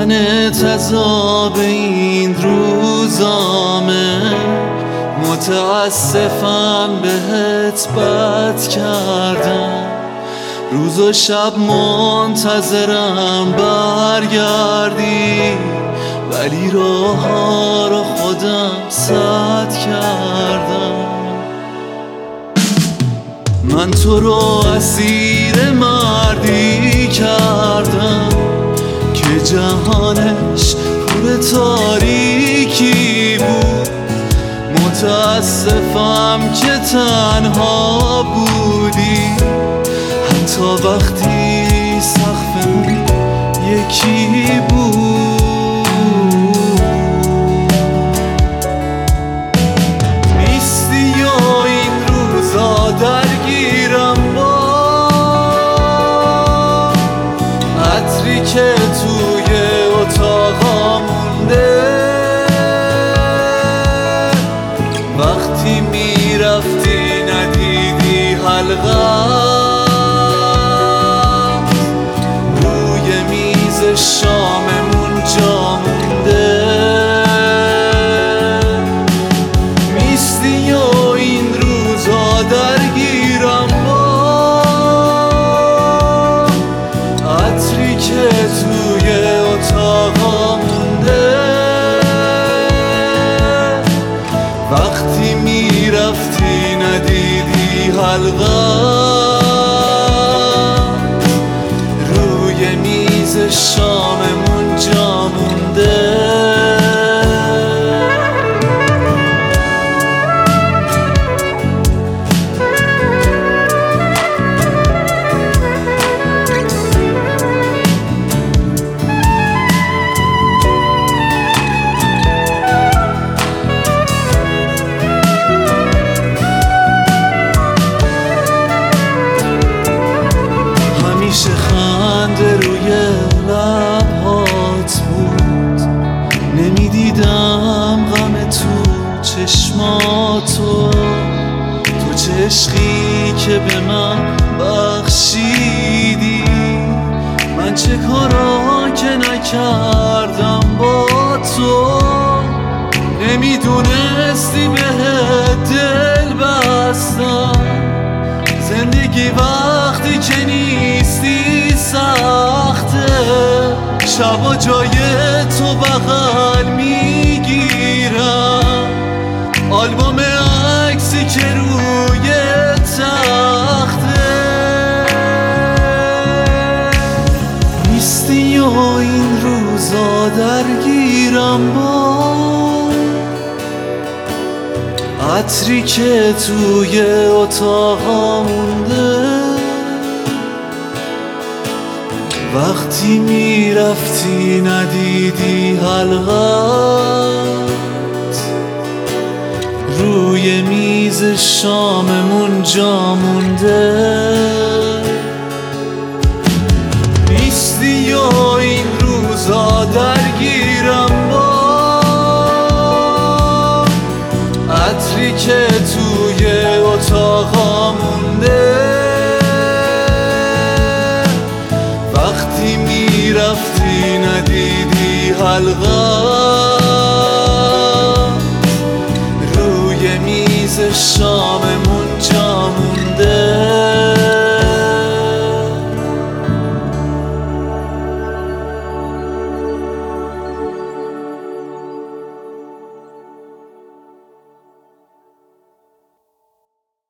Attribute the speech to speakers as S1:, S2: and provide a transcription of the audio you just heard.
S1: تنت عذاب این روزامه، متاسفم بهت بد کردم. روز و شب منتظرم برگردی، ولی راه‌ها رو خودم سد کردم. من تو رو اسیر مردی کردم که جهانش پر تاریکی بود. متاسفم که تنها بودی، حتی وقتی سقفمون یکی بود. نیستی یا این روزا درگیرم با عطری که توی اتاقا مونده. وقتی میرفتی ندیدی حلقم، روی میز شاممون جا مونده. نیستی یا این روزا درگیرم با عطری که توی اتاقا مونده. وقتی میرفتی ندیدی حلقم، روی میز شاممون جا مونده. همیشه خنده روی لبهات بود، نمیدیدم غم تو چشماتو. تو چه عشقی که به من بخشیدی، من چه کارا که نکردم با تو. نمیدونستی بهت دل بستم، زندگی وقتی که نیستی سخته. شبا جای تو بغل میگیرم، آلبوم عکسی که روی تخته. نیستی یا این روزا درگیرم با عطری که توی اتاقا مونده. وقتی میرفتی ندیدی حلقت، روی میز شاممون جا مونده. نیستی یا این روزا درگیرم با عطری که توی اتاقا مونده. وقتی میرفتی ندیدی حلقم، روی میز شاممون جا مونده.